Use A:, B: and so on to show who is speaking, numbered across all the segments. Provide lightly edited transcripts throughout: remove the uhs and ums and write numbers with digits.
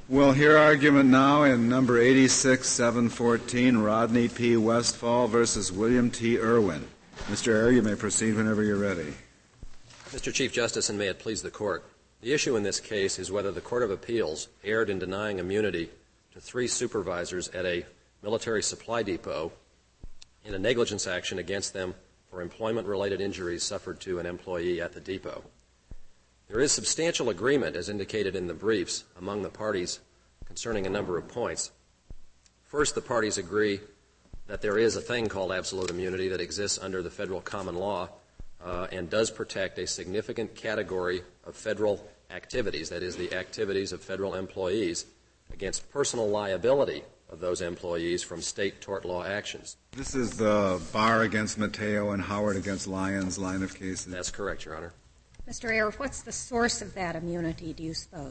A: We'll hear argument now in number 86-714, Rodney P. Westfall versus William T. Irwin. Mr. Ayer, you may proceed whenever you're ready.
B: Mr. Chief Justice, and may it please the Court, the issue in this case is whether the Court of Appeals erred in denying immunity to 3 supervisors at a military supply depot in a negligence action against them for employment-related injuries suffered to an employee at the depot. There is substantial agreement, as indicated in the briefs, among the parties concerning a number of points. First, the parties agree that there is a thing called absolute immunity that exists under the federal common law and does protect a significant category of federal activities, that is, the activities of federal employees, against personal liability of those employees from state tort law actions.
A: This is the Barr against Mateo and Howard against Lyons line of cases?
B: That's correct, Your Honor.
C: Mr. Ayer, what's the source of that immunity, do you suppose?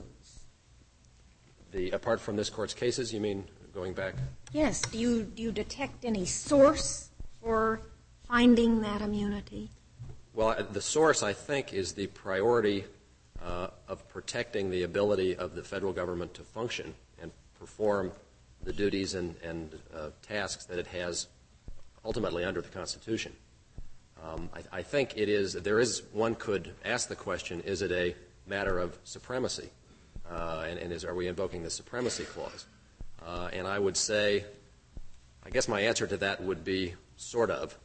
B: Apart from this Court's cases, you mean going back?
C: Yes. Do you detect any source for finding that immunity?
B: Well, the source, I think, is the priority of protecting the ability of the federal government to function and perform the duties and tasks that it has ultimately under the Constitution. I think one could ask the question, is it a matter of supremacy? Are we invoking the supremacy clause? And I would say, I guess my answer to that would be sort of.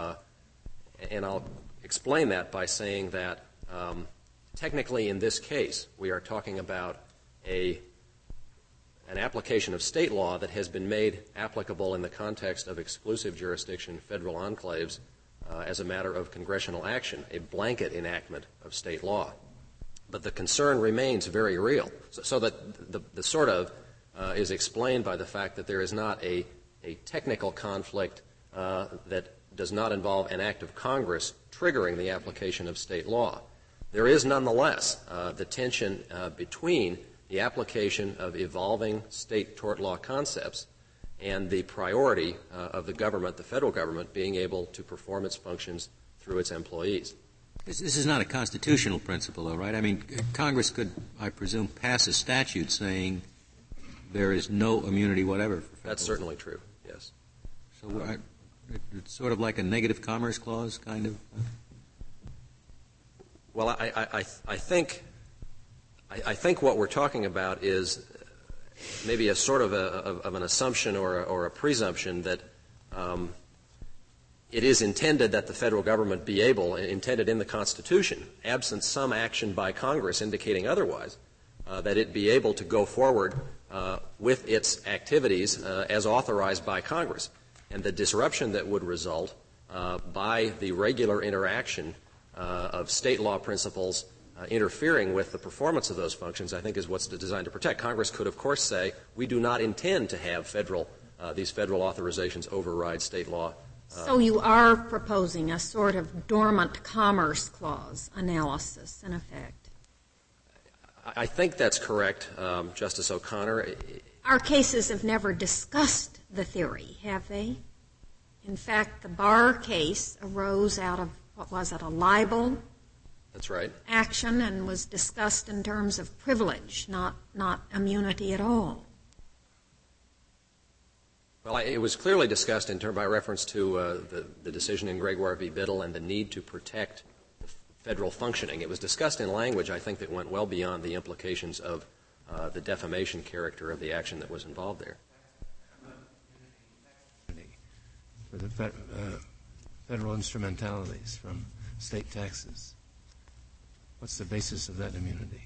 B: And I'll explain that by saying that technically in this case, we are talking about an application of state law that has been made applicable in the context of exclusive jurisdiction federal enclaves as a matter of congressional action, a blanket enactment of state law. But the concern remains very real. So that the sort of is explained by the fact that there is not a technical conflict that does not involve an act of Congress triggering the application of state law. There is nonetheless the tension between the application of evolving state tort law concepts and the priority of the government, the federal government, being able to perform its functions through its employees.
D: This is not a constitutional principle, though, right? I mean, Congress could, I presume, pass a statute saying there is no immunity whatever.
B: That's certainly true, yes.
D: So it's sort of like a negative commerce clause, kind of?
B: Well, I think what we're talking about is maybe a sort of an assumption or a presumption that it is intended that the federal government be able, intended in the Constitution, absent some action by Congress indicating otherwise, that it be able to go forward with its activities as authorized by Congress. And the disruption that would result by the regular interaction of state law principles interfering with the performance of those functions, I think, is what's designed to protect. Congress could, of course, say, we do not intend to have these federal authorizations override state law.
C: So you are proposing a sort of dormant commerce clause analysis, in effect?
B: I think that's correct, Justice O'Connor.
C: Our cases have never discussed the theory, have they? In fact, the Barr case arose out of, what was it, a libel?
B: That's right.
C: Action, and was discussed in terms of privilege, not immunity at all.
B: Well, it was clearly discussed by reference to the decision in Gregoire v. Biddle and the need to protect federal functioning. It was discussed in language, I think, that went well beyond the implications of the defamation character of the action that was involved there.
E: For the federal instrumentalities from state taxes. What's the basis of that immunity?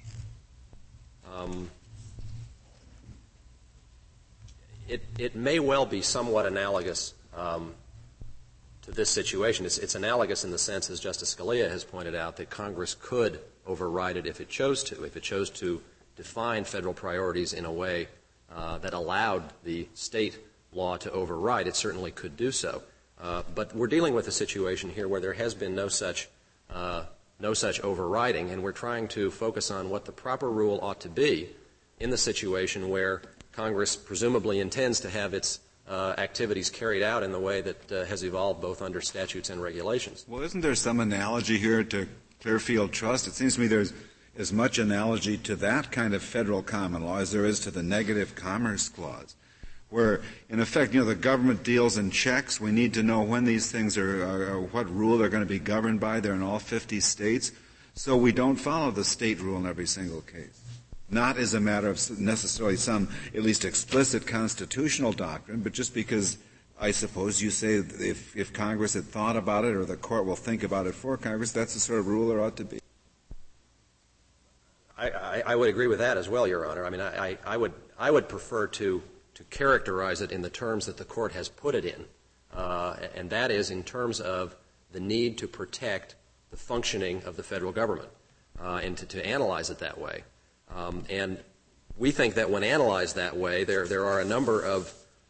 B: It may well be somewhat analogous to this situation. It's analogous in the sense, as Justice Scalia has pointed out, that Congress could override it if it chose to define federal priorities in a way that allowed the state law to override. It certainly could do so. But we're dealing with a situation here where there has been no such overriding, and we're trying to focus on what the proper rule ought to be in the situation where Congress presumably intends to have its activities carried out in the way that has evolved both under statutes and regulations.
A: Well, isn't there some analogy here to Clearfield Trust? It seems to me there's as much analogy to that kind of federal common law as there is to the negative commerce clause, where, in effect, the government deals in checks. We need to know when these things are what rule they're going to be governed by. They're in all 50 states. So we don't follow the state rule in every single case. Not as a matter of necessarily some at least explicit constitutional doctrine, but just because I suppose you say if Congress had thought about it or the court will think about it for Congress, that's the sort of rule there ought to be.
B: I would agree with that as well, Your Honor. I mean, I would prefer to characterize it in the terms that the court has put it in, and that is in terms of the need to protect the functioning of the federal government, and to analyze it that way. And we think that when analyzed that way, there are a number of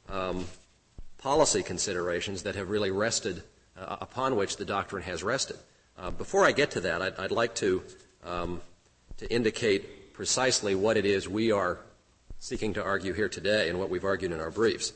B: policy considerations that have really rested upon which the doctrine has rested. Before I get to that, I'd like to indicate precisely what it is we are seeking to argue here today and what we've argued in our briefs.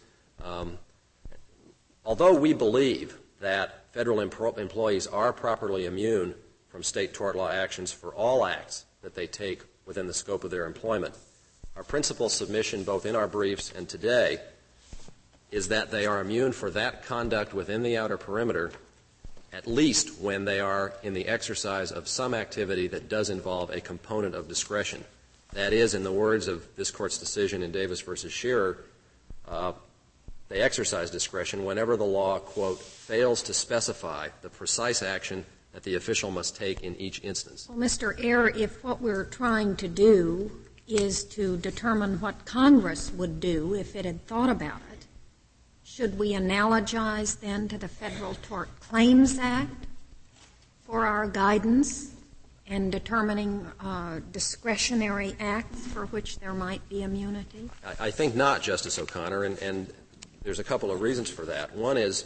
B: Although we believe that federal employees are properly immune from state tort law actions for all acts that they take within the scope of their employment, our principal submission both in our briefs and today is that they are immune for that conduct within the outer perimeter, at least when they are in the exercise of some activity that does involve a component of discretion. That is, in the words of this Court's decision in Davis v. Shearer, they exercise discretion whenever the law, quote, fails to specify the precise action that the official must take in each instance.
C: Well, Mr. Eyre, if what we're trying to do is to determine what Congress would do if it had thought about it, should we analogize then to the Federal Tort Claims Act for our guidance in determining discretionary acts for which there might be immunity?
B: I think not, Justice O'Connor, and there's a couple of reasons for that. One is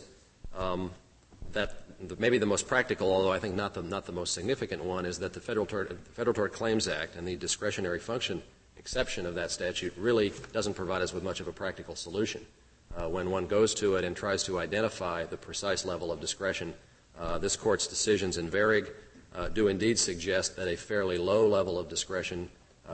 B: that maybe the most practical, although I think not the most significant one, is that the Federal Tort Claims Act and the discretionary function exception of that statute really doesn't provide us with much of a practical solution. When one goes to it and tries to identify the precise level of discretion, this Court's decisions in Varig do indeed suggest that a fairly low level of discretion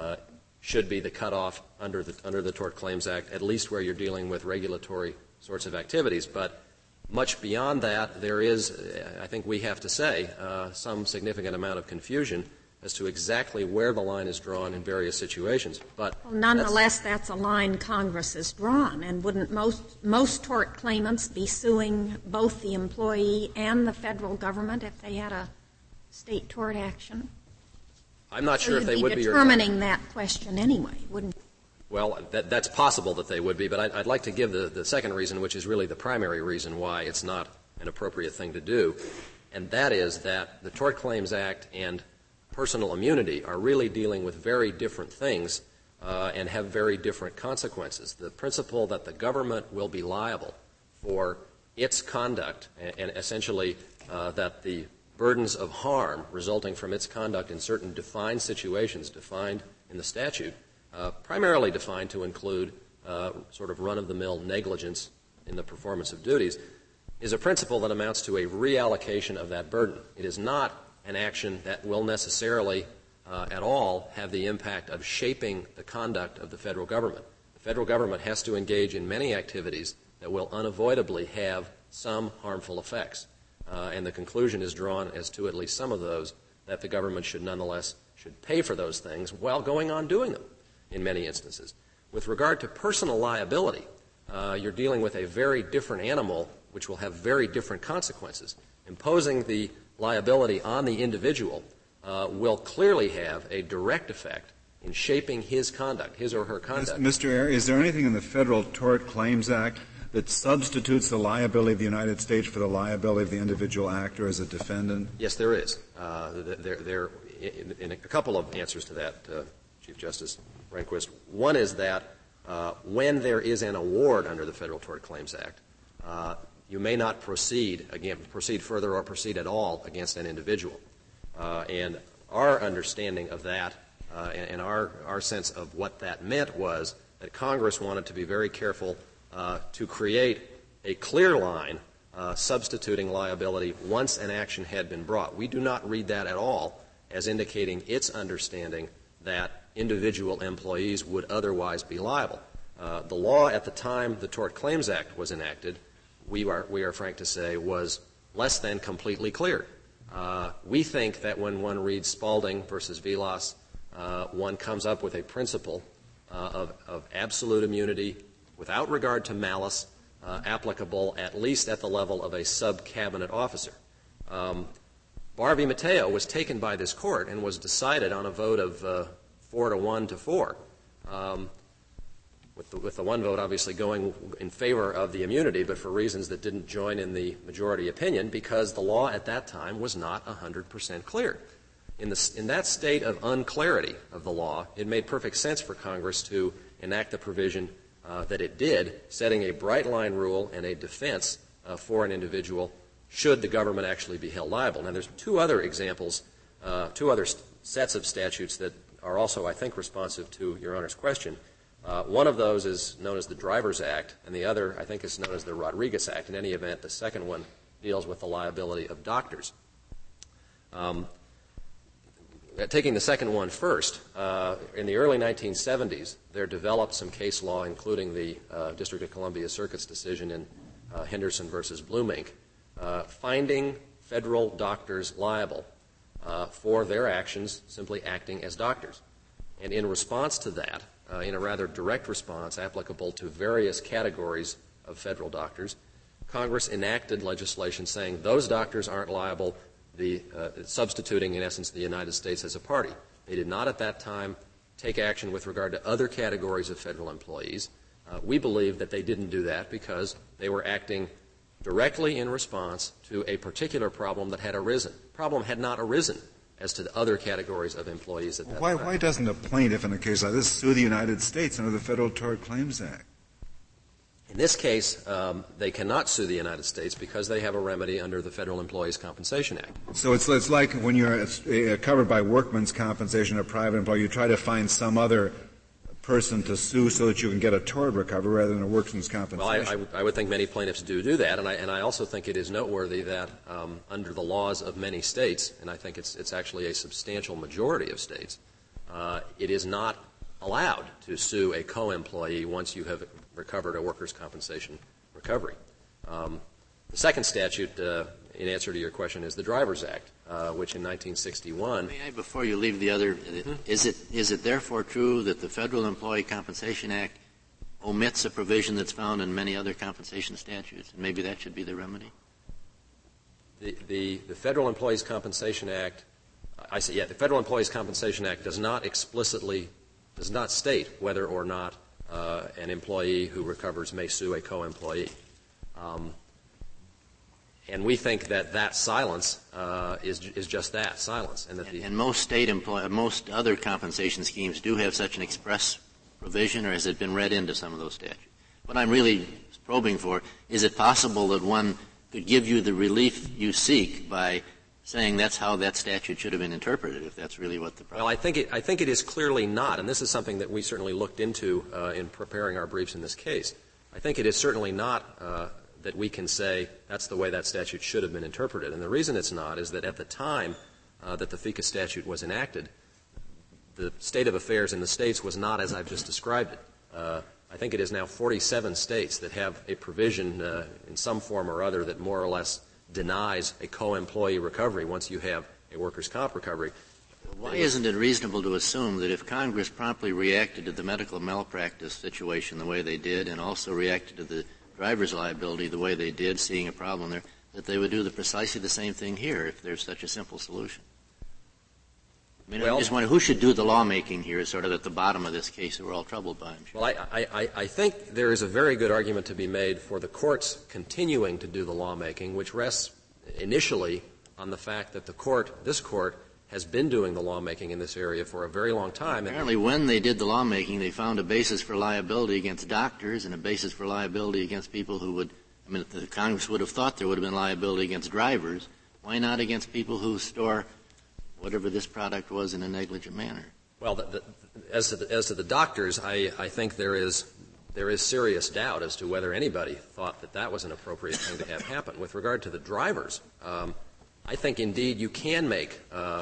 B: should be the cutoff under the Tort Claims Act, at least where you're dealing with regulatory sorts of activities. But much beyond that, there is, I think we have to say, some significant amount of confusion as to exactly where the line is drawn in various situations. But
C: nonetheless, that's a line Congress has drawn, and wouldn't most tort claimants be suing both the employee and the federal government if they had a state tort action?
B: I'm not sure if they would be.
C: You'd be determining that question anyway, wouldn't you?
B: Well, that's possible that they would be, but I'd like to give the second reason, which is really the primary reason why it's not an appropriate thing to do, and that is that the Tort Claims Act and personal immunity are really dealing with very different things and have very different consequences. The principle that the government will be liable for its conduct and essentially that the burdens of harm resulting from its conduct in certain defined situations, defined in the statute, primarily defined to include sort of run-of-the-mill negligence in the performance of duties, is a principle that amounts to a reallocation of that burden. It is not an action that will necessarily at all have the impact of shaping the conduct of the federal government. The federal government has to engage in many activities that will unavoidably have some harmful effects. And the conclusion is drawn as to at least some of those that the government should pay for those things while going on doing them in many instances. With regard to personal liability, you're dealing with a very different animal which will have very different consequences. Imposing the liability on the individual will clearly have a direct effect in shaping his conduct, his or her conduct.
A: Mr. Eyre, is there anything in the Federal Tort Claims Act that substitutes the liability of the United States for the liability of the individual actor as a defendant?
B: Yes, there is. There in a couple of answers to that, Chief Justice Rehnquist. One is that when there is an award under the Federal Tort Claims Act, you may not proceed further or proceed at all against an individual. And our understanding of that and our sense of what that meant was that Congress wanted to be very careful to create a clear line substituting liability once an action had been brought. We do not read that at all as indicating its understanding that individual employees would otherwise be liable. The law at the time the Tort Claims Act was enacted, we are frank to say, was less than completely clear. We think that when one reads Spaulding versus Vilas, one comes up with a principle of absolute immunity without regard to malice, applicable at least at the level of a sub-cabinet officer. Barr v. Mateo was taken by this court and was decided on a vote of 4-1 to 4, with the one vote obviously going in favor of the immunity, but for reasons that didn't join in the majority opinion because the law at that time was not 100% clear. In that state of unclarity of the law, it made perfect sense for Congress to enact the provision that it did, setting a bright-line rule and a defense for an individual should the government actually be held liable. Now, there's two other examples, two other sets of statutes that are also, I think, responsive to Your Honor's question. One of those is known as the Drivers Act, and the other, I think, is known as the Rodriguez Act. In any event, the second one deals with the liability of doctors. Taking the second one first, in the early 1970s, there developed some case law, including the District of Columbia Circuit's decision in Henderson versus Blumink, finding federal doctors liable for their actions simply acting as doctors. And in response to that, in a rather direct response applicable to various categories of federal doctors, Congress enacted legislation saying those doctors aren't liable, substituting, in essence, the United States as a party. They did not at that time take action with regard to other categories of federal employees. We believe that they didn't do that because they were acting directly in response to a particular problem that had arisen. The problem had not arisen as to the other categories of employees at that time.
A: Why doesn't a plaintiff in a case like this sue the United States under the Federal Tort Claims Act?
B: In this case, they cannot sue the United States because they have a remedy under the Federal Employees Compensation Act.
A: So it's like when you're covered by workman's compensation, a private employee, you try to find some other person to sue so that you can get a tort recovery rather than a workman's compensation.
B: Well, I would think many plaintiffs do that, and I also think it is noteworthy that under the laws of many states, and I think it's actually a substantial majority of states, it is not allowed to sue a co-employee once you have recovered a workers' compensation recovery. The second statute, in answer to your question, is the Drivers Act, which in 1961...
F: May I, before you leave the other, is it therefore true that the Federal Employee Compensation Act omits a provision that's found in many other compensation statutes, and maybe that should be the remedy?
B: The Federal Employees Compensation Act, the Federal Employees Compensation Act does not state whether or not an employee who recovers may sue a co-employee. And we think that silence is just that, silence.
F: And most other compensation schemes do have such an express provision, or has it been read into some of those statutes? What I'm really probing for, is it possible that one could give you the relief you seek by saying that's how that statute should have been interpreted, if that's really what the problem is?
B: Well, I think it is clearly not, and this is something that we certainly looked into in preparing our briefs in this case. I think it is certainly not that we can say that's the way that statute should have been interpreted. And the reason it's not is that at the time that the FECA statute was enacted, the state of affairs in the states was not as I've just described it. I think it is now 47 states that have a provision in some form or other that more or less denies a co-employee recovery once you have a workers' comp recovery.
F: Why isn't it reasonable to assume that if Congress promptly reacted to the medical malpractice situation the way they did, and also reacted to the driver's liability the way they did, seeing a problem there, that they would do precisely the same thing here if there's such a simple solution? I mean, I just wonder who should do the lawmaking here, sort of at the bottom of this case that we're all troubled by.
B: Well, I think there is a very good argument to be made for the courts continuing to do the lawmaking, which rests initially on the fact that this court, has been doing the lawmaking in this area for a very long time.
F: Apparently when they did the lawmaking, they found a basis for liability against doctors and a basis for liability against people who would, I mean, the Congress would have thought there would have been liability against drivers. Why not against people who store whatever this product was in a negligent manner?
B: Well, as to the doctors, I think there is serious doubt as to whether anybody thought that was an appropriate thing to have happen. With regard to the drivers, I think indeed you can make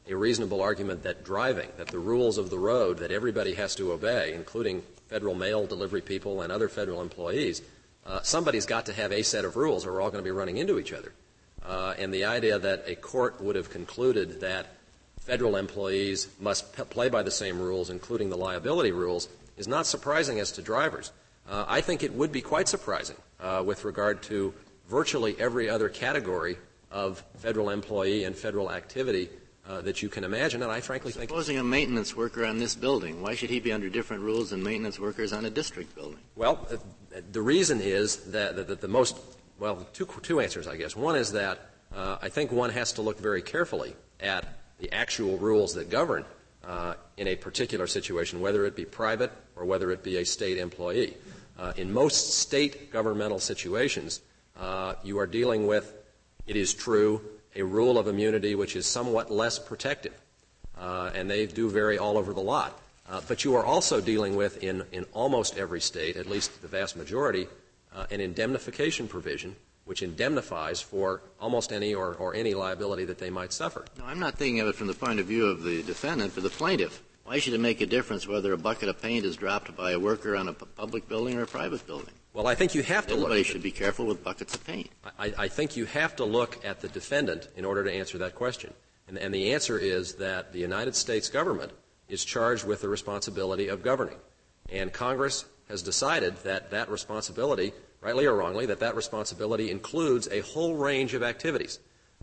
B: a reasonable argument that driving, that the rules of the road that everybody has to obey, including federal mail delivery people and other federal employees, somebody's got to have a set of rules or we're all going to be running into each other. And the idea that a court would have concluded that federal employees must play by the same rules, including the liability rules, is not surprising as to drivers. I think it would be quite surprising with regard to virtually every other category of federal employee and federal activity that you can imagine, and I frankly think...
F: Supposing a maintenance worker on this building, why should he be under different rules than maintenance workers on a district building?
B: Well, the reason is that the most... Well, two answers, I guess. One is that I think one has to look very carefully at the actual rules that govern in a particular situation, whether it be private or whether it be a state employee. In most state governmental situations, you are dealing with, it is true, a rule of immunity which is somewhat less protective, and they do vary all over the lot. But you are also dealing with, in almost every state, at least the vast majority, an indemnification provision which indemnifies for almost any or any liability that they might suffer.
F: No, I'm not thinking of it from the point of view of the defendant, but the plaintiff. Why should it make a difference whether a bucket of paint is dropped by a worker on a public building or a private building?
B: Well, I think you have to
F: Everybody should be careful with buckets of paint.
B: I think you have to look at the defendant in order to answer that question. And the answer is that the United States government is charged with the responsibility of governing. And Congress has decided that that responsibility, rightly or wrongly, that responsibility includes a whole range of activities.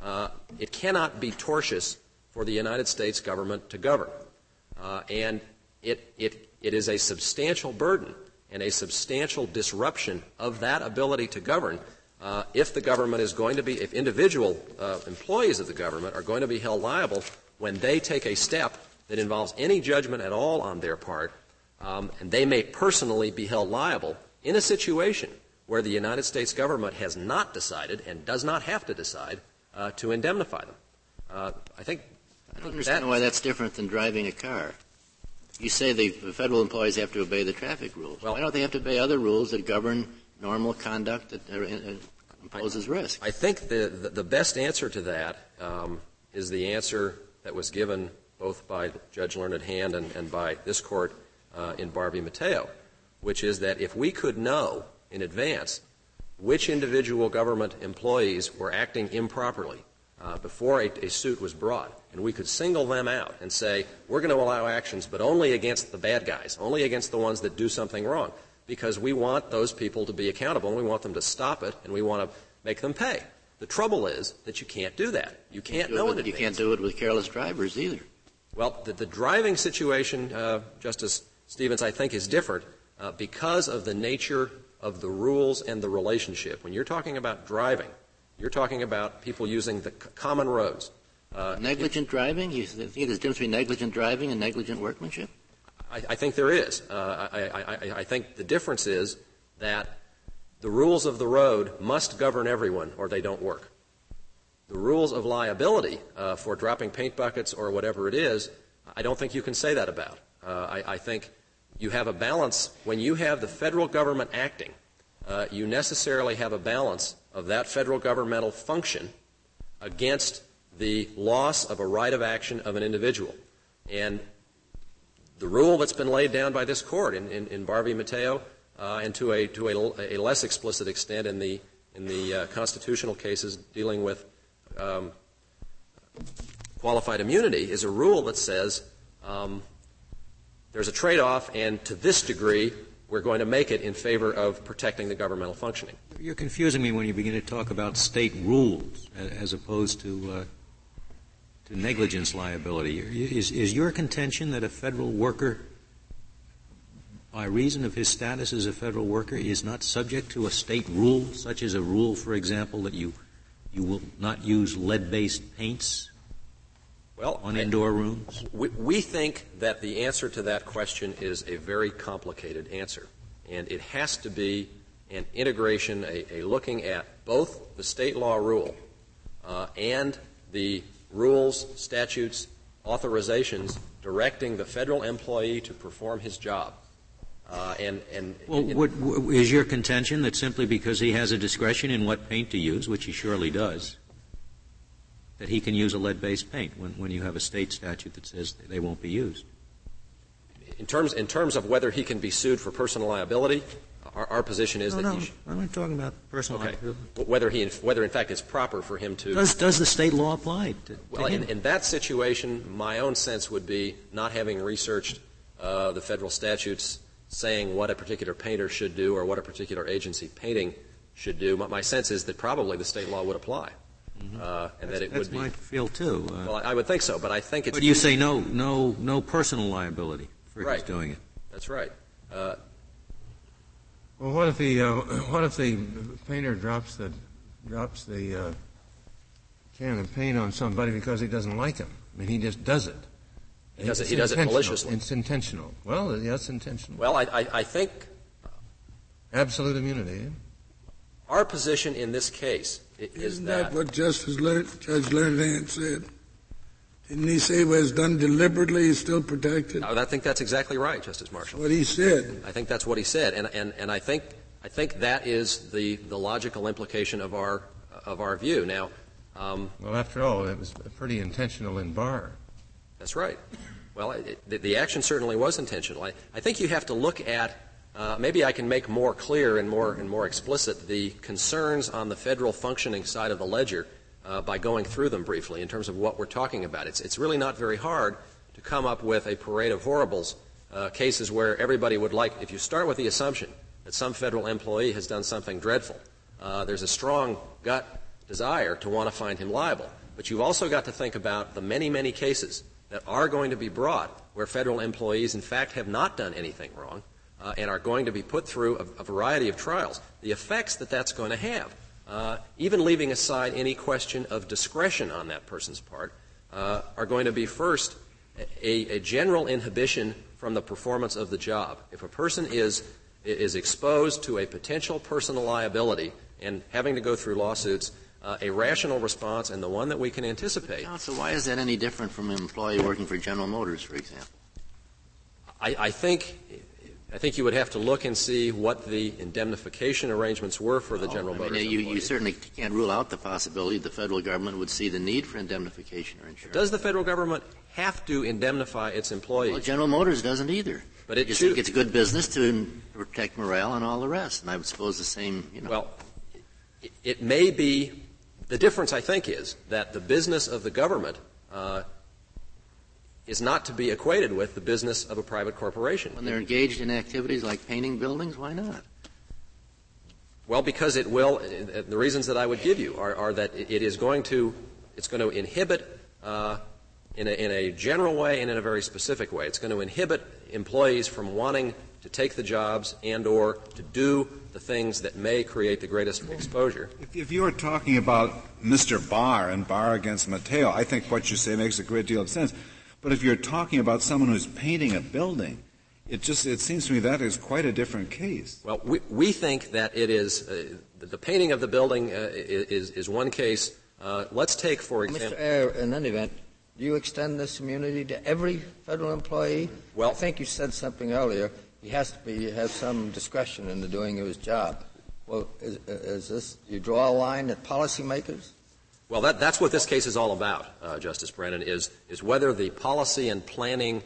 B: It cannot be tortious for the United States government to govern. And it is a substantial burden and a substantial disruption of that ability to govern if the government is going to be, if individual employees of the government are going to be held liable when they take a step that involves any judgment at all on their part, and they may personally be held liable in a situation where the United States government has not decided and does not have to decide to indemnify them. I
F: don't understand why that's different than driving a car. You say the federal employees have to obey the traffic rules. Why don't they have to obey other rules that govern normal conduct that imposes risk?
B: I think the best answer to that is the answer that was given both by Judge Learned Hand and by this Court in Barbie Mateo, which is that if we could know in advance which individual government employees were acting improperly before a suit was brought, and we could single them out and say, we're going to allow actions, but only against the bad guys, only against the ones that do something wrong, because we want those people to be accountable, and we want them to stop it, and we want to make them pay. The trouble is that you can't do that. You can't know in advance.
F: You can't do it with careless drivers either.
B: Well, the driving situation, Justice Stevens, I think is different because of the nature of the rules and the relationship. When you're talking about driving, you're talking about people using the common roads.
F: Negligent driving? You think there's a difference between negligent driving and negligent workmanship?
B: I think there is. I think the difference is that the rules of the road must govern everyone or they don't work. The rules of liability for dropping paint buckets or whatever it is, I don't think you can say that about. I think you have a balance. When you have the federal government acting, you necessarily have a balance of that federal governmental function against the loss of a right of action of an individual. And the rule that's been laid down by this Court in Barbie Mateo and to a less explicit extent in the constitutional cases dealing with qualified immunity is a rule that says there's a trade-off, and to this degree we're going to make it in favor of protecting the governmental functioning.
D: You're confusing me when you begin to talk about state rules as opposed to negligence liability. Is your contention that a federal worker, by reason of his status as a federal worker, is not subject to a state rule, such as a rule, for example, that you will not use lead-based paints on indoor rooms?
B: We think that the answer to that question is a very complicated answer. And it has to be an integration, a looking at both the state law rule and the rules, statutes, authorizations directing the federal employee to perform his job.
D: Is your contention that simply because he has a discretion in what paint to use, which he surely does, that he can use a lead-based paint when you have a state statute that says they won't be used?
B: In terms of whether he can be sued for personal liability, our position is that he should.
D: I'm not talking about personal liability.
B: Whether in fact it's proper for him to.
D: Does the state law apply to him?
B: In that situation, my own sense would be, not having researched the federal statutes saying what a particular painter should do or what a particular agency painting should do, my sense is that probably the state law would apply. And that it would be.
D: That's my feel too.
B: Well, I would think so, but I think it's.
D: But you say no personal liability for his doing it.
B: That's right.
E: Well, what if the painter drops the can of paint on somebody because he doesn't like him? I mean, he just does it.
B: He does it maliciously.
E: It's intentional. Well, yes, intentional.
B: Well, I think
E: absolute immunity.
B: Our position in this case is
G: Isn't that what Judge Lerner said? Didn't he say when it's done deliberately, he's still protected?
B: I think that's exactly right, Justice Marshall.
G: What he said.
B: I think that's what he said, and I think that is the logical implication of our view. Now,
E: well, after all, it was pretty intentional in Barr.
B: That's right. Well, the action certainly was intentional. I think you have to look at. Maybe I can make more clear and more explicit the concerns on the federal functioning side of the ledger by going through them briefly in terms of what we're talking about. It's really not very hard to come up with a parade of horribles, cases where everybody would like, if you start with the assumption that some federal employee has done something dreadful, there's a strong gut desire to want to find him liable. But you've also got to think about the many, many cases that are going to be brought where federal employees in fact have not done anything wrong and are going to be put through a variety of trials. The effects that that's going to have, even leaving aside any question of discretion on that person's part, are going to be first a general inhibition from the performance of the job. If a person is exposed to a potential personal liability and having to go through lawsuits, a rational response and the one that we can anticipate.
F: Counsel, why is that any different from an employee working for General Motors, for example?
B: I think you would have to look and see what the indemnification arrangements were for the General Motors employees.
F: You certainly can't rule out the possibility the federal government would see the need for indemnification or insurance.
B: Does the federal government have to indemnify its employees?
F: Well, General Motors doesn't either.
B: But
F: it's good business to protect morale and all the rest. And I would suppose the same,
B: Well, it may be. The difference, I think, is that the business of the government is not to be equated with the business of a private corporation.
F: When they're engaged in activities like painting buildings, why not?
B: Well, because it will. The reasons that I would give you are that it's going to inhibit in a general way and in a very specific way. It's going to inhibit employees from wanting to take the jobs and or to do the things that may create the greatest exposure.
A: If you were talking about Mr. Barr and Barr against Mateo, I think what you say makes a great deal of sense. But if you're talking about someone who's painting a building, it seems to me that is quite a different case.
B: Well, we think that it is the painting of the building is one case. Let's take, for example.
H: Mr. Ayer, in any event, do you extend this immunity to every federal employee?
B: Well,
H: I think you said something earlier. He has to have some discretion in the doing of his job. Well, is this, you draw a line at policymakers?
B: Well, that's what this case is all about, Justice Brennan, is whether the policy and planning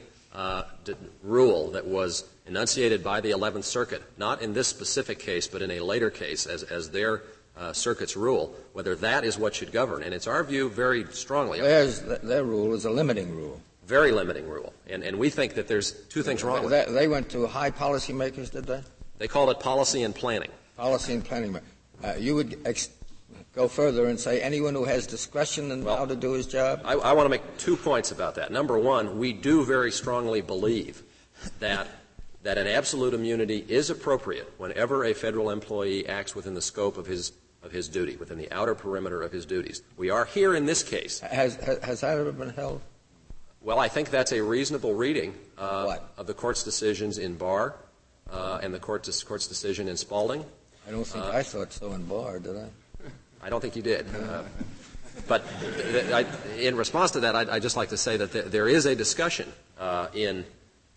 B: rule that was enunciated by the 11th Circuit, not in this specific case, but in a later case as their circuit's rule, whether that is what should govern. And it's our view very strongly.
H: Their rule is a limiting rule.
B: Very limiting rule. And we think that there's two things wrong with it.
H: They went to high policymakers, did they?
B: They called it policy and planning.
H: Policy and planning. You would go further and say anyone who has discretion in how to do his job?
B: I want to make 2 points about that. Number one, we do very strongly believe that an absolute immunity is appropriate whenever a federal employee acts within the scope of his duty, within the outer perimeter of his duties. We are here in this case.
H: Has that ever been held?
B: Well, I think that's a reasonable reading of the Court's decisions in Barr and the Court's decision in Spaulding.
H: I don't think I thought so in Barr, did I?
B: I don't think you did. But in response to that, I'd just like to say that there is a discussion in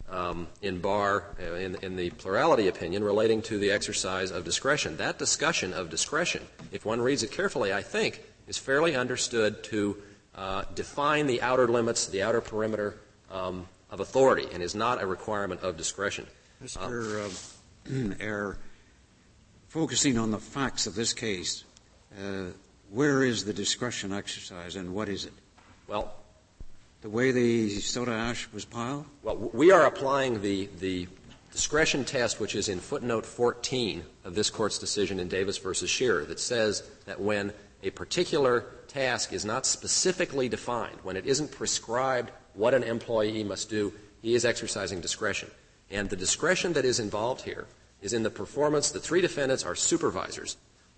B: Barr, in the plurality opinion, relating to the exercise of discretion. That discussion of discretion, if one reads it carefully, I think, is fairly understood to define the outer limits, the outer perimeter of authority, and is not a requirement of discretion.
I: Mr. Eyre, focusing on the facts of this case, where is the discretion exercise and what is it?
B: Well,
I: the way the soda ash was piled?
B: Well, we are applying the discretion test, which is in footnote 14 of this Court's decision in Davis v. Shearer, that says that when a particular task is not specifically defined, when it isn't prescribed what an employee must do, he is exercising discretion. And the discretion that is involved here is in the performance. The three defendants are supervisors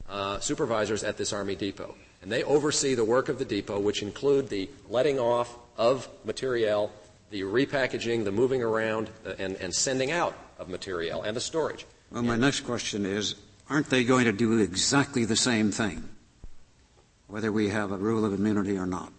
B: at this Army depot. And they oversee the work of the depot, which include the letting off of materiel, the repackaging, the moving around, and sending out of materiel, and the storage.
I: Well, my next question is, aren't they going to do exactly the same thing, whether we have a rule of immunity or not?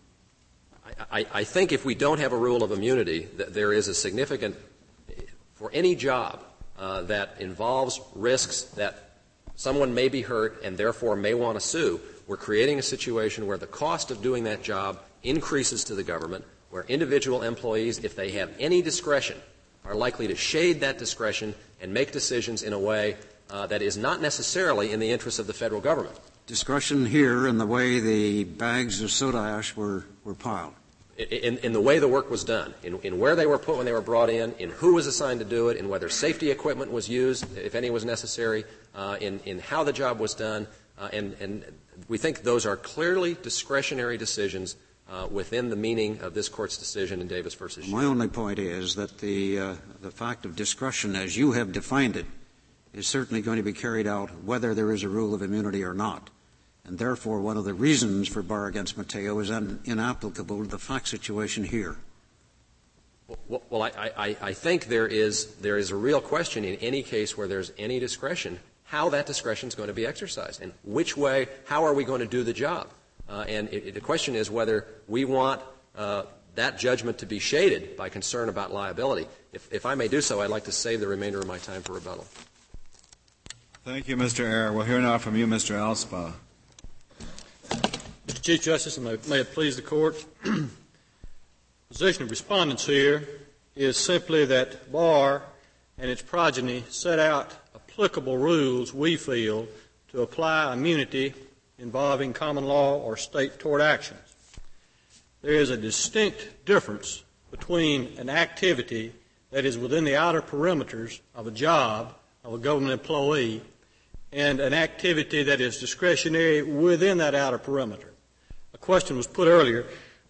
B: I think if we don't have a rule of immunity, that there is a significant, for any job that involves risks that someone may be hurt and therefore may want to sue, we're creating a situation where the cost of doing that job increases to the government, where individual employees, if they have any discretion, are likely to shade that discretion and make decisions in a way that is not necessarily in the interest of the federal government.
I: Discretion here in the way the bags of soda ash were piled.
B: In the way the work was done, in where they were put when they were brought in who was assigned to do it, in whether safety equipment was used, if any was necessary, in how the job was done, and we think those are clearly discretionary decisions within the meaning of this Court's decision in Davis v. Shearer.
I: My only point is that the fact of discretion, as you have defined it, is certainly going to be carried out whether there is a rule of immunity or not. And therefore, one of the reasons for Barr against Mateo is inapplicable to the fact situation here.
B: Well, I think there is a real question in any case where there's any discretion, how that discretion is going to be exercised, and which way, how are we going to do the job? The question is whether we want that judgment to be shaded by concern about liability. If I may do so, I'd like to save the remainder of my time for rebuttal.
A: Thank you, Mr. Eyre. We'll hear now from you, Mr. Alspaugh.
J: Mr. Chief Justice, and may it please the Court, the position of respondents here is simply that Barr and its progeny set out applicable rules, we feel, to apply immunity involving common law or state tort actions. There is a distinct difference between an activity that is within the outer perimeters of a job of a government employee and an activity that is discretionary within that outer perimeter. A question was put earlier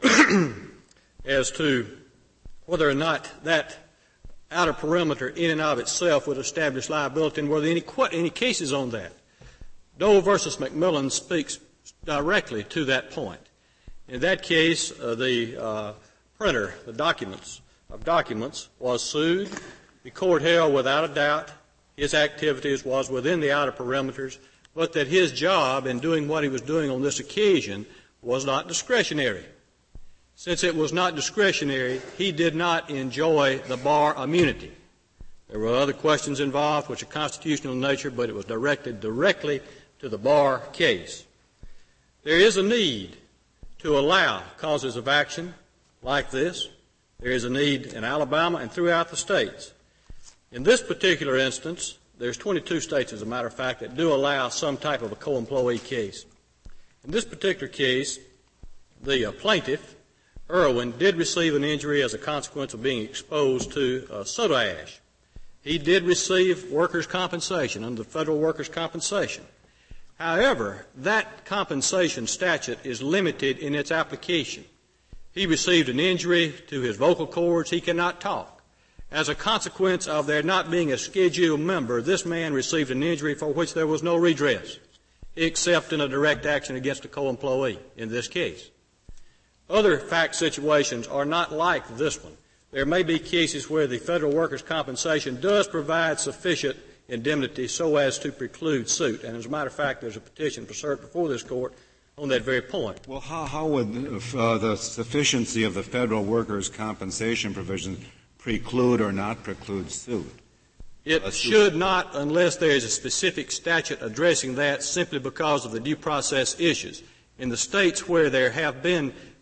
J: as to whether or not that outer perimeter in and of itself would establish liability, and were there any cases on that. Dole versus McMillan speaks directly to that point. In that case, the printer, the documents, was sued. The court held without a doubt his activities was within the outer perimeters, but that his job in doing what he was doing on this occasion was not discretionary. Since it was not discretionary, he did not enjoy the Barr immunity. There were other questions involved which are constitutional in nature, but it was directed directly to the Barr case. There is a need to allow causes of action like this. There is a need in Alabama and throughout the states. In this particular instance, there's 22 states, as a matter of fact, that do allow some type of a co-employee case. In this particular case, the plaintiff, Irwin, did receive an injury as a consequence of being exposed to soda ash. He did receive workers' compensation under the federal workers' compensation. However, that compensation statute is limited in its application. He received an injury to his vocal cords. He cannot talk. As a consequence of there not being a scheduled member, this man received an injury for which there was no redress, except in a direct action against a co-employee in this case. Other fact situations are not like this one. There may be cases where the federal workers' compensation does provide sufficient indemnity so as to preclude suit. And as a matter of fact, there's a petition for cert before this Court on that very point.
A: Well, how would the sufficiency of the federal workers' compensation provision preclude or not preclude suit?
J: It should not unless there is a specific statute addressing that simply because of the due process issues. In the states where there have been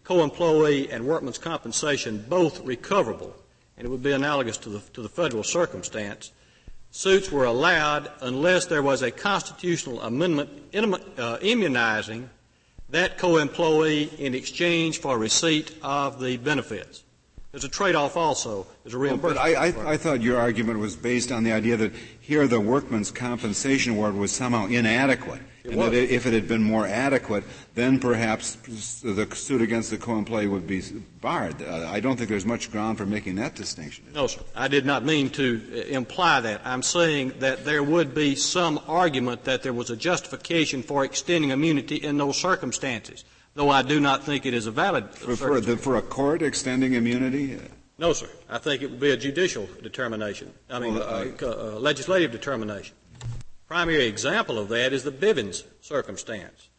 J: co-employee and workman's compensation both recoverable, and it would be analogous to the federal circumstance, suits were allowed unless there was a constitutional amendment immunizing that co-employee in exchange for receipt of the benefits. There's a trade-off also. There's a reimbursement.
A: But I thought your argument was based on the idea that here the workman's compensation award was somehow inadequate. That if it had been more adequate, then perhaps the suit against the co-employee would be barred. I don't think there's much ground for making that distinction.
J: No, sir. I did not mean to imply that. I'm saying that there would be some argument that there was a justification for extending immunity in those circumstances, though I do not think it is a valid
A: for a court extending immunity?
J: No, sir. I think it would be a judicial determination. I mean, legislative determination. Primary example of that is the Bivens circumstance,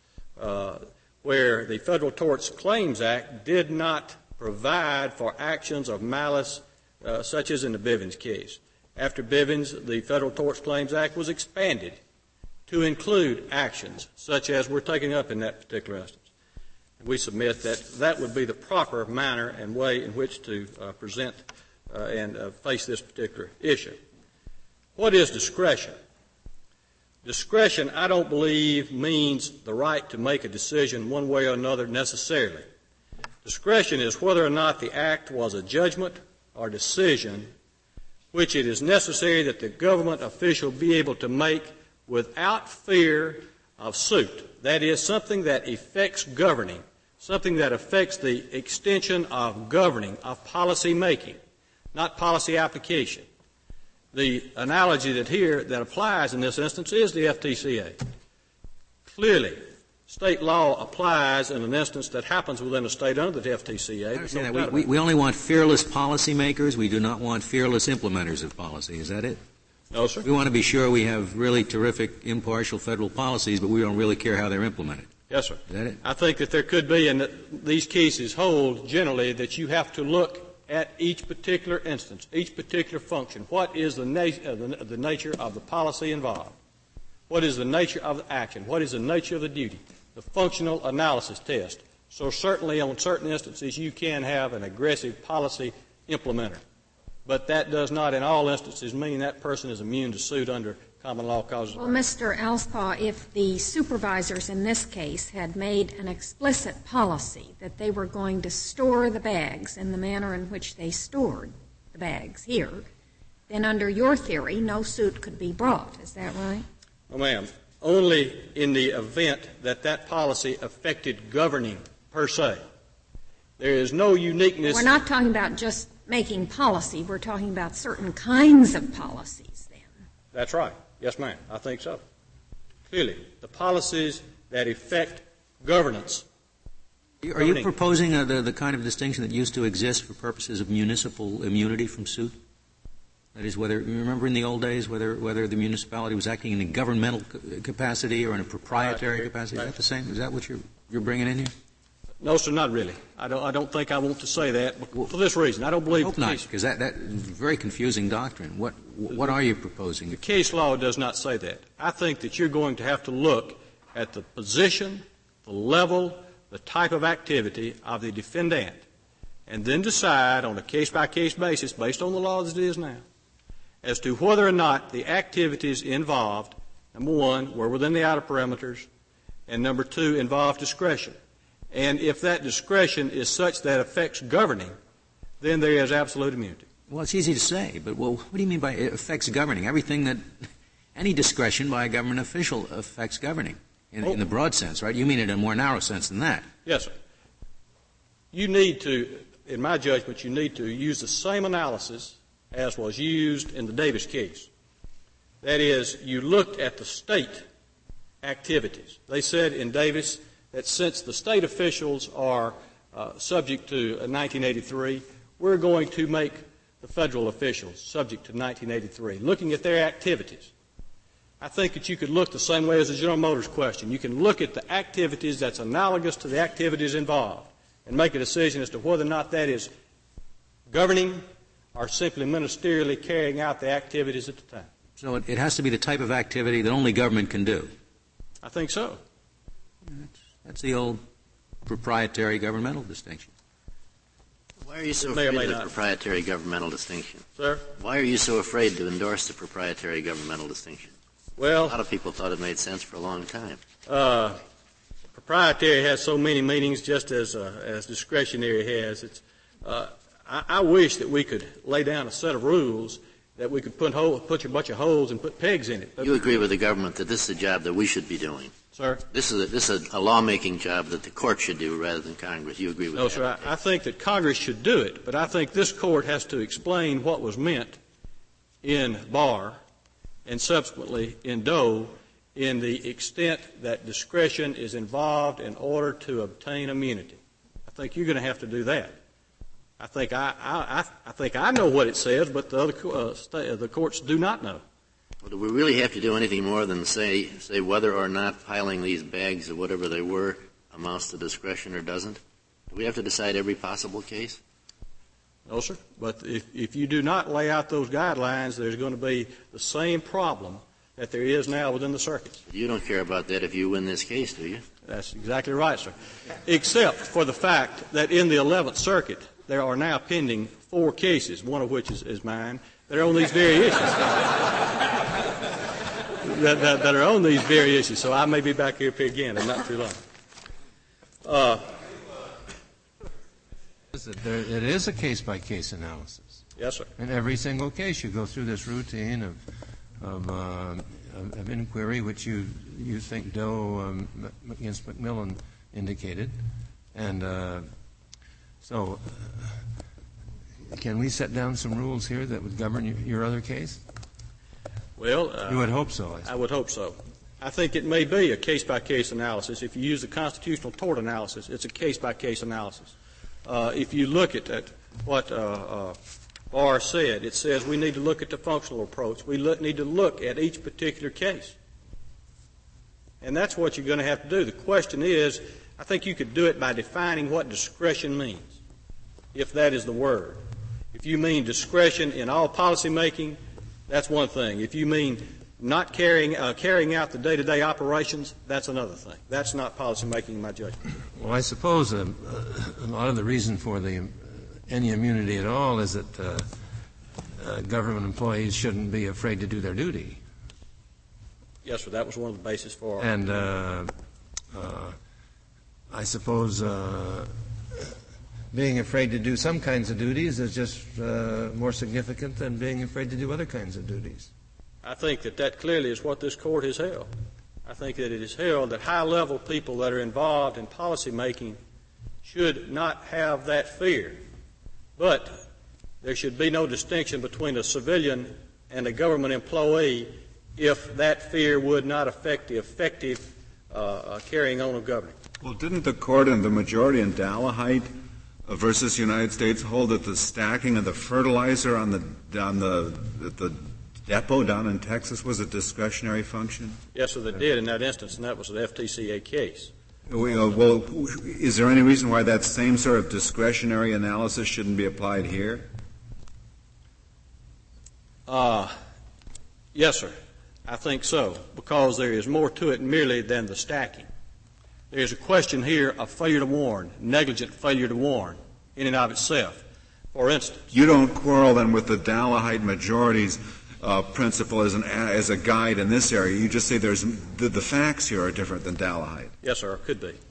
J: where the Federal Tort Claims Act did not provide for actions of malice such as in the Bivens case. After Bivens, the Federal Tort Claims Act was expanded to include actions such as we're taking up in that particular instance. And we submit that that would be the proper manner and way in which to present and face this particular issue. What is discretion? Discretion, I don't believe, means the right to make a decision one way or another necessarily. Discretion is whether or not the act was a judgment or decision which it is necessary that the government official be able to make without fear of suit. That is, something that affects governing, something that affects the extension of governing, of policy making, not policy application. The analogy that applies in this instance is the FTCA. Clearly, state law applies in an instance that happens within a state under the FTCA.
D: I understand that. We only want fearless policymakers. We do not want fearless implementers of policy. Is that it?
J: No, sir.
D: We want to be sure we have really terrific, impartial federal policies, but we don't really care how they're implemented.
J: Yes, sir.
D: Is that it?
J: I think that there could be, and these cases hold generally, that you have to look at each particular instance, each particular function. What is the nature of the policy involved? What is the nature of the action? What is the nature of the duty? The functional analysis test. So certainly on certain instances you can have an aggressive policy implementer. But that does not in all instances mean that person is immune to suit under common law causes.
C: Well, Mr. Alspaugh, if the supervisors in this case had made an explicit policy that they were going to store the bags in the manner in which they stored the bags here, then under your theory, no suit could be brought. Is that right?
J: No, ma'am. Only in the event that that policy affected governing per se. There is no uniqueness.
C: We're not talking about just making policy. We're talking about certain kinds of policies then.
J: That's right. Yes, ma'am. I think so. Clearly, the policies that affect governance.
D: Are you proposing the kind of distinction that used to exist for purposes of municipal immunity from suit? That is, whether you remember in the old days whether the municipality was acting in a governmental capacity or in a proprietary capacity? Is that the same? Is that what you're bringing in here?
J: No, sir, not really. I don't think I want to say that for this reason. I don't believe.
D: I hope not, because that is a very confusing doctrine. What are you proposing?
J: The case law does not say that. I think that you're going to have to look at the position, the level, the type of activity of the defendant, and then decide on a case-by-case basis, based on the law as it is now, as to whether or not the activities involved, number one, were within the outer perimeters, and number two, involved discretion. And if that discretion is such that affects governing, then there is absolute immunity.
D: Well, it's easy to say, but what do you mean by it affects governing? Everything that any discretion by a government official affects governing in the broad sense, right? You mean it in a more narrow sense than that.
J: Yes, sir. You need to, in my judgment, you need to use the same analysis as was used in the Davis case. That is, you looked at the state activities. They said in Davis that since the state officials are subject to 1983, we're going to make the federal officials subject to 1983, looking at their activities. I think that you could look the same way as the General Motors question. You can look at the activities that's analogous to the activities involved and make a decision as to whether or not that is governing or simply ministerially carrying out the activities at the time.
D: So it has to be the type of activity that only government can do.
J: I think so.
D: That's the old proprietary governmental distinction.
F: Why are you so afraid of the proprietary governmental distinction?
J: Sir?
F: Why are you so afraid to endorse the proprietary governmental distinction?
J: Well,
F: a lot of people thought it made sense for a long time.
J: Proprietary has so many meanings, just as discretionary has. I wish that we could lay down a set of rules that we could put a bunch of holes and put pegs in it.
F: You agree with the government that this is a job that we should be doing?
J: Sir?
F: This is a lawmaking job that the court should do rather than Congress. You agree with that?
J: No, sir. I think that Congress should do it, but I think this court has to explain what was meant in Barr and subsequently in Doe in the extent that discretion is involved in order to obtain immunity. I think you're going to have to do that. I think I know what it says, but the courts do not know.
F: Well, do we really have to do anything more than say whether or not piling these bags of whatever they were amounts to discretion or doesn't? Do we have to decide every possible case?
J: No, sir. But if you do not lay out those guidelines, there's going to be the same problem that there is now within the circuits.
F: You don't care about that if you win this case, do you?
J: That's exactly right, sir. Except for the fact that in the 11th Circuit, there are now pending 4 cases, one of which is mine, that are on these very issues. that are on these very issues. So I may be back here again in not too long.
E: It is a case-by-case analysis.
J: Yes, sir.
E: In every single case, you go through this routine of inquiry, which you think Doe against McMillan indicated, and so can we set down some rules here that would govern your other case?
J: Well,
E: you would hope so.
J: I would hope so. I think it may be a case-by-case analysis. If you use the constitutional tort analysis, it's a case-by-case analysis. If you look at what Barr said, it says we need to look at the functional approach. We need to look at each particular case. And that's what you're going to have to do. The question is, I think you could do it by defining what discretion means, if that is the word. If you mean discretion in all policy making, that's one thing. If you mean not carrying out the day-to-day operations, that's another thing. That's not policy making in my judgment.
E: Well, I suppose a lot of the reason for any immunity at all is that government employees shouldn't be afraid to do their duty.
J: Yes, sir. That was one of the bases for.
E: And I suppose being afraid to do some kinds of duties is just more significant than being afraid to do other kinds of duties.
J: I think that clearly is what this court has held. I think that it is held that high-level people that are involved in policy making should not have that fear. But there should be no distinction between a civilian and a government employee if that fear would not affect the effective carrying on of government.
A: Well, didn't the court in the majority in Dallahite versus United States hold that the stacking of the fertilizer on the depot down in Texas was a discretionary function?
J: Yes, sir, they did in that instance, and that was an FTCA case.
A: Well, is there any reason why that same sort of discretionary analysis shouldn't be applied here?
J: Yes, sir. I think so, because there is more to it merely than the stacking. There is a question here of failure to warn, negligent failure to warn, in and of itself. For instance,
A: you don't quarrel then with the Dallahite majority's principle as a guide in this area. You just say there's the facts here are different than Dallahite.
J: Yes, sir. Could be.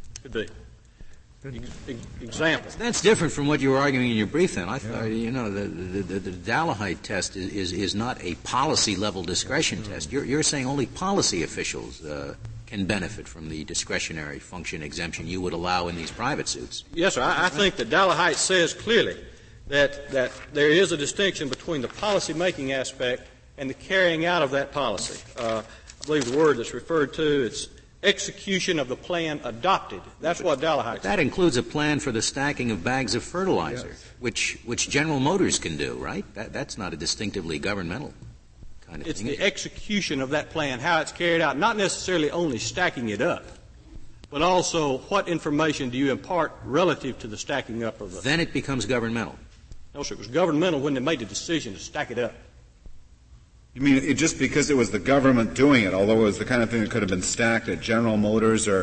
J: Examples.
D: That's different from what you were arguing in your brief. Then I thought, the Dallahite test is not a policy level discretion test. You're saying only policy officials can benefit from the discretionary function exemption you would allow in these private suits.
J: Yes, sir. I think that Dallahite says clearly that there is a distinction between the policy-making aspect and the carrying out of that policy. I believe the word that's referred to is execution of the plan adopted. That's what Dallahite says.
D: That includes a plan for the stacking of bags of fertilizer, yes, which General Motors can do, right? That's not a distinctively governmental kind of
J: thing. It's the execution of that plan, how it's carried out, not necessarily only stacking it up, but also what information do you impart relative to the stacking up of the...
D: Then it becomes governmental.
J: No, sir. It was governmental when they made the decision to stack it up.
A: You mean just because it was the government doing it, although it was the kind of thing that could have been stacked at General Motors or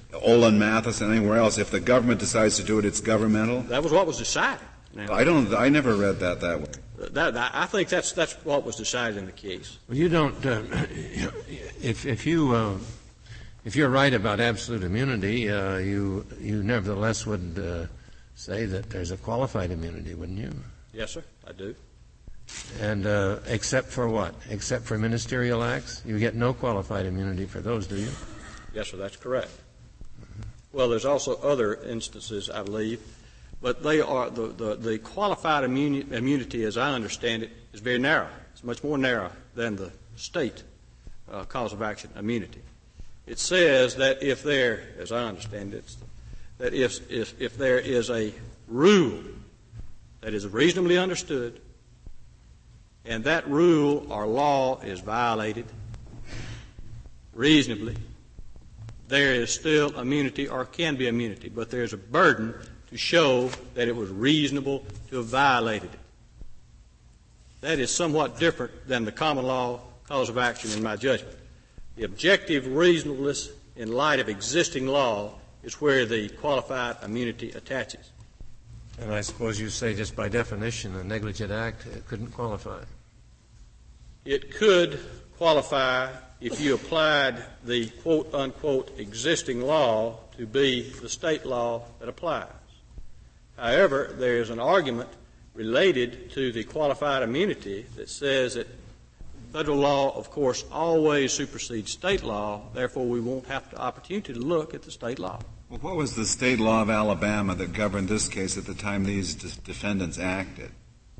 A: Olin Matheson, anywhere else. If the government decides to do it, it's governmental.
J: That was what was decided. Now,
A: I never read that way.
J: I think that's what was decided in the case.
E: Well, you don't. If you're right about absolute immunity, you nevertheless would say that there's a qualified immunity, wouldn't you?
J: Yes, sir, I do.
E: And except for what? Except for ministerial acts, you get no qualified immunity for those, do you?
J: Yes, sir, that's correct. Well, there's also other instances, I believe, but they are the qualified immunity, as I understand it, is very narrow. It's much more narrow than the state cause of action immunity. It says that if there, as I understand it, that if there is a rule that is reasonably understood, and that rule or law is violated reasonably, there is still immunity or can be immunity, but there's a burden to show that it was reasonable to have violated it. That is somewhat different than the common law cause of action in my judgment. The objective reasonableness in light of existing law is where the qualified immunity attaches.
E: And I suppose you say just by definition a negligent act couldn't qualify.
J: It could qualify if you applied the quote-unquote existing law to be the state law that applies. However, there is an argument related to the qualified immunity that says that federal law, of course, always supersedes state law, therefore we won't have the opportunity to look at the state law.
A: Well, what was the state law of Alabama that governed this case at the time these defendants acted?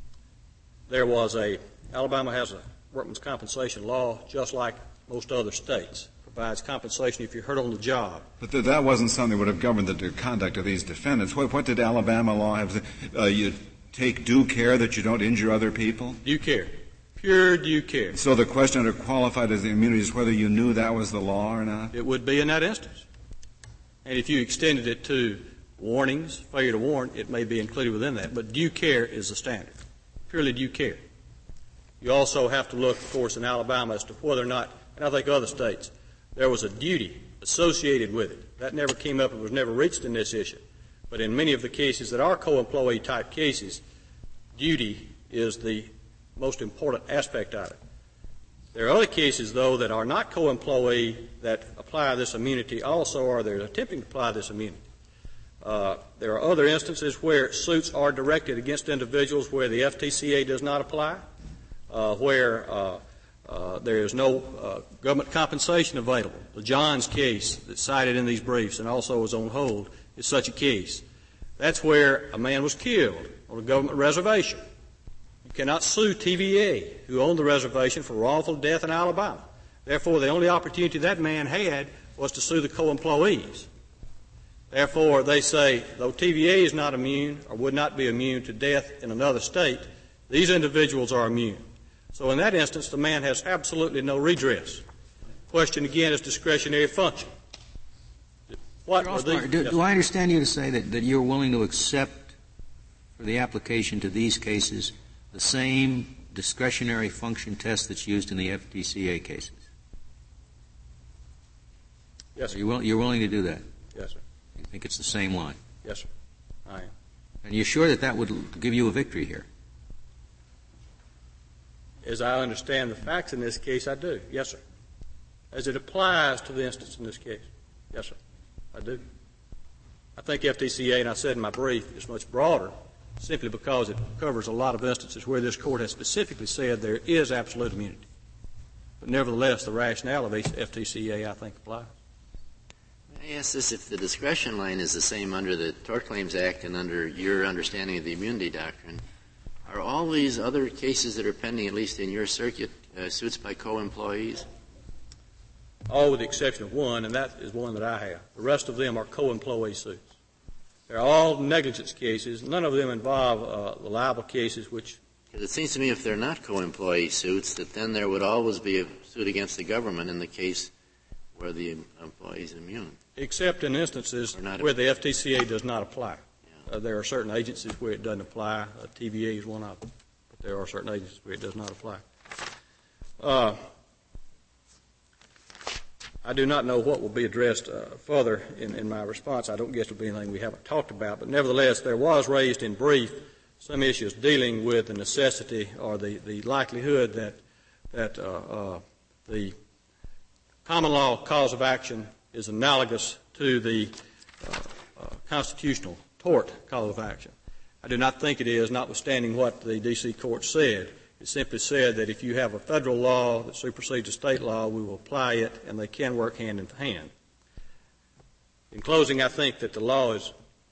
J: Alabama has a workman's compensation law just like most other states. Provides compensation if you're hurt on the job.
A: But that wasn't something that would have governed the conduct of these defendants. What did Alabama law have? You take due care that you don't injure other people?
J: Due care. Pure due care.
A: So the question under qualified as the immunity is whether you knew that was the law or not?
J: It would be in that instance. And if you extended it to warnings, failure to warn, it may be included within that. But due care is the standard. Purely due care. You also have to look, of course, in Alabama as to whether or not, and I think other states, there was a duty associated with it. That never came up and was never reached in this issue. But in many of the cases that are co-employee type cases, duty is the most important aspect of it. There are other cases, though, that are not co-employee that apply this immunity also, or they're attempting to apply this immunity. There are other instances where suits are directed against individuals where the FTCA does not apply, where there is no government compensation available. The Johns case that's cited in these briefs and also is on hold is such a case. That's where a man was killed on a government reservation. You cannot sue TVA, who owned the reservation, for wrongful death in Alabama. Therefore, the only opportunity that man had was to sue the co-employees. Therefore, they say, though TVA is not immune or would not be immune to death in another state, these individuals are immune. So in that instance, the man has absolutely no redress. Question again is discretionary function.
D: Do I understand you to say that you're willing to accept for the application to these cases the same discretionary function test that's used in the FTCA cases?
J: Yes, sir.
D: You're willing to do that?
J: Yes, sir.
D: You think it's the same line?
J: Yes, sir. I am.
D: And you're sure that would give you a victory here?
J: As I understand the facts in this case, I do. Yes, sir. As it applies to the instance in this case. Yes, sir. I do. I think FTCA, and I said in my brief, is much broader simply because it covers a lot of instances where this Court has specifically said there is absolute immunity. But nevertheless, the rationale of FTCA, I think, applies.
F: I ask this: if the discretion line is the same under the Tort Claims Act and under your understanding of the immunity doctrine, are all these other cases that are pending, at least in your circuit, suits by co-employees?
J: All with the exception of one, and that is one that I have. The rest of them are co-employee suits. They're all negligence cases. None of them involve the liable cases, which...
F: Because it seems to me if they're not co-employee suits, that then there would always be a suit against the government in the case where the employee is immune.
J: Except in instances where the FTCA does not apply. Yeah. There are certain agencies where it doesn't apply. TVA is one of them. But there are certain agencies where it does not apply. I do not know what will be addressed further in my response. I don't guess it will be anything we haven't talked about, but nevertheless, there was raised in brief some issues dealing with the necessity or the likelihood that the common law cause of action is analogous to the constitutional tort cause of action. I do not think it is, notwithstanding what the D.C. court said. It simply said that if you have a federal law that supersedes a state law, we will apply it, and they can work hand in hand. In closing, I think that the law is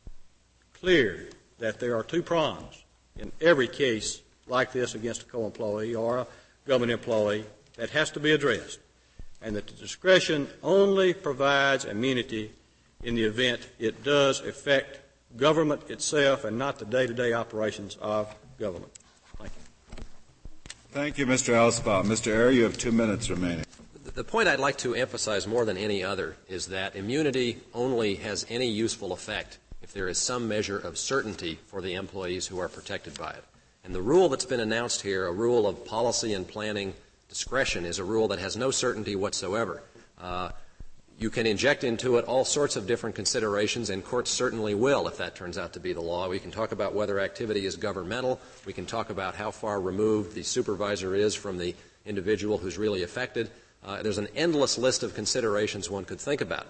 J: clear that there are two prongs in every case like this against a co-employee or a government employee that has to be addressed, and that the discretion only provides immunity in the event it does affect government itself and not the day-to-day operations of government. Thank you.
A: Thank you, Mr. Elsbaum. Mr. Ayer, you have 2 minutes remaining.
B: The point I'd like to emphasize more than any other is that immunity only has any useful effect if there is some measure of certainty for the employees who are protected by it. And the rule that's been announced here, a rule of policy and planning discretion, is a rule that has no certainty whatsoever. You can inject into it all sorts of different considerations, and courts certainly will if that turns out to be the law. We can talk about whether activity is governmental. We can talk about how far removed the supervisor is from the individual who's really affected. There's an endless list of considerations one could think about.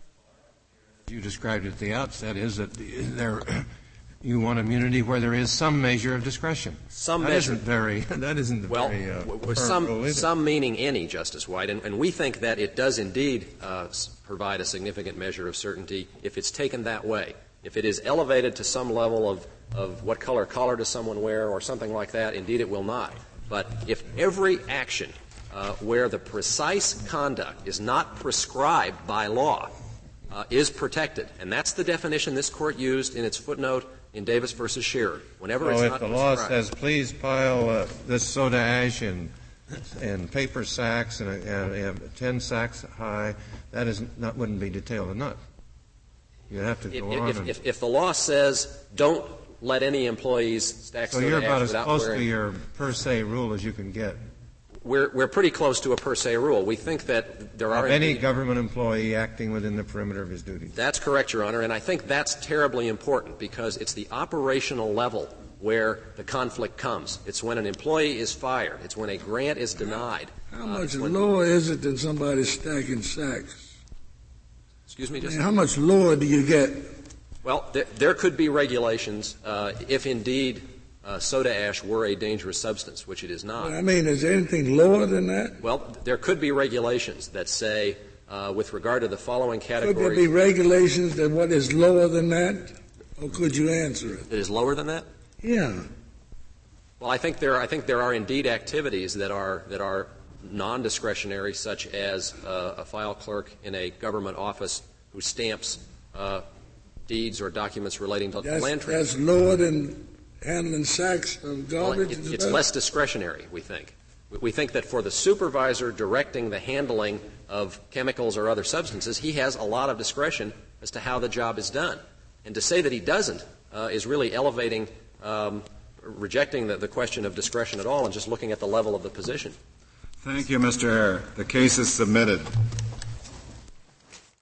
E: You described at the outset is that you want immunity where there is some measure of discretion.
B: Some
E: that
B: measure.
E: That isn't very
B: some meaning any, Justice White, and we think that it does indeed provide a significant measure of certainty if it's taken that way. If it is elevated to some level of what color collar does someone wear or something like that, indeed it will not. But if every action where the precise conduct is not prescribed by law is protected, and that's the definition this Court used in its footnote in Davis v. Shearer. Whenever it's not
E: if the
B: prescribed.
E: law says, please pile this soda ash in paper sacks and 10 sacks high, that wouldn't be detailed enough. You have to go on.
B: If the law says don't let any employees stack soda ash without wearing.
E: So you're about as close to your per se rule as you can get.
B: We're pretty close to a per se rule. We think that there are
E: any government employee acting within the perimeter of his duties.
B: That's correct, Your Honor, and I think that's terribly important because it's the operational level where the conflict comes. It's when an employee is fired. It's when a grant is denied.
G: How much lower is it than somebody stacking sacks?
B: Excuse me, just
G: how much lower do you get?
B: Well, there could be regulations if indeed soda ash were a dangerous substance, which it is not.
G: I mean, is there anything lower than that?
B: Well, there could be regulations that say, with regard to the following categories.
G: Could there be regulations that what is lower than that? Or could you answer it?
B: That is lower than that?
G: Yeah.
B: Well, I think there are indeed activities that are non-discretionary, such as a file clerk in a government office who stamps deeds or documents relating to land transfer.
G: That's lower than handling sacks of garbage?
B: Well, it's less discretionary, we think. We think that for the supervisor directing the handling of chemicals or other substances, he has a lot of discretion as to how the job is done. And to say that he doesn't is really elevating, rejecting the question of discretion at all and just looking at the level of the position.
A: Thank you, Mr. Ayer. The case is submitted.